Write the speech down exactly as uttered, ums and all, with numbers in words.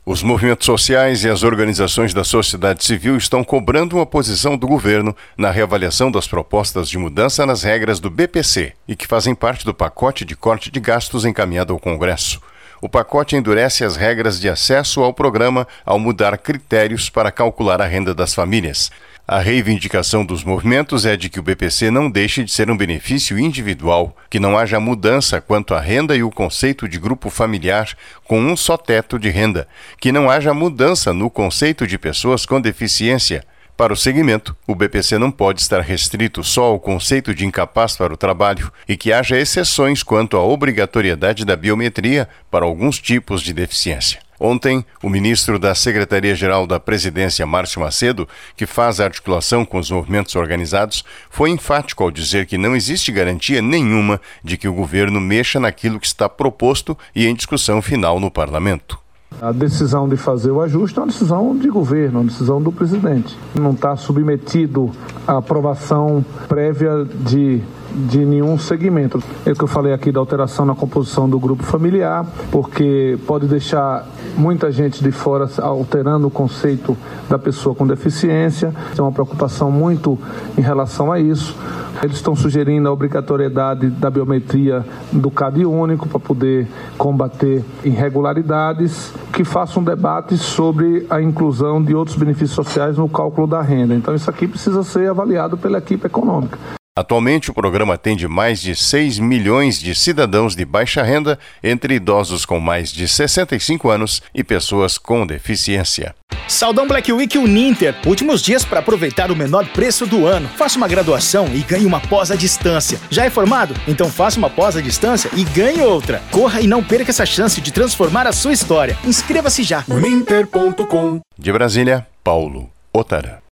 Os movimentos sociais e as organizações da sociedade civil estão cobrando uma posição do governo na reavaliação das propostas de mudança nas regras do B P C e que fazem parte do pacote de corte de gastos encaminhado ao Congresso. O pacote endurece as regras de acesso ao programa ao mudar critérios para calcular a renda das famílias. A reivindicação dos movimentos é de que o B P C não deixe de ser um benefício individual, que não haja mudança quanto à renda e o conceito de grupo familiar com um só teto de renda, que não haja mudança no conceito de pessoas com deficiência. Para o segmento, o B P C não pode estar restrito só ao conceito de incapaz para o trabalho e que haja exceções quanto à obrigatoriedade da biometria para alguns tipos de deficiência. Ontem, o ministro da Secretaria-Geral da Presidência, Márcio Macedo, que faz a articulação com os movimentos organizados, foi enfático ao dizer que não existe garantia nenhuma de que o governo mexa naquilo que está proposto e em discussão final no parlamento. A decisão de fazer o ajuste é uma decisão de governo, uma decisão do presidente. Não está submetido à aprovação prévia de, de nenhum segmento. É o que eu falei aqui da alteração na composição do grupo familiar, porque pode deixar muita gente de fora alterando o conceito da pessoa com deficiência. Tem uma preocupação muito em relação a isso. Eles estão sugerindo a obrigatoriedade da biometria do C A D único para poder combater irregularidades, que faça um debate sobre a inclusão de outros benefícios sociais no cálculo da renda. Então isso aqui precisa ser avaliado pela equipe econômica. Atualmente, o programa atende mais de seis milhões de cidadãos de baixa renda, entre idosos com mais de sessenta e cinco anos e pessoas com deficiência. Saldão Black Week Uninter. Últimos dias para aproveitar o menor preço do ano. Faça uma graduação e ganhe uma pós à distância. Já é formado? Então faça uma pós à distância e ganhe outra. Corra e não perca essa chance de transformar a sua história. Inscreva-se já. uninter ponto com. De Brasília, Paulo Otara.